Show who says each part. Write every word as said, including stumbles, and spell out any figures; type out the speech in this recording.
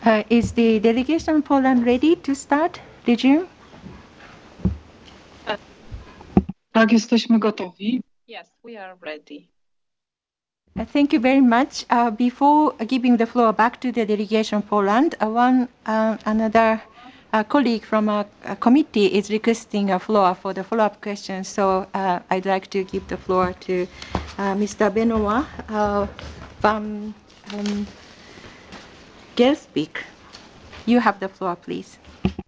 Speaker 1: Uh, is the delegation Poland ready to start? Resume?
Speaker 2: Tak, jesteśmy gotowi.
Speaker 3: Yes, we are ready.
Speaker 1: Uh, Thank you very much. Uh, Before giving the floor back to the delegation Poland, uh, one uh, another uh, colleague from our uh, committee is requesting a floor for the follow-up question. So uh, I'd like to give the floor to uh, Mister Benoit uh, van um, Gelsbeek. You have the floor, please.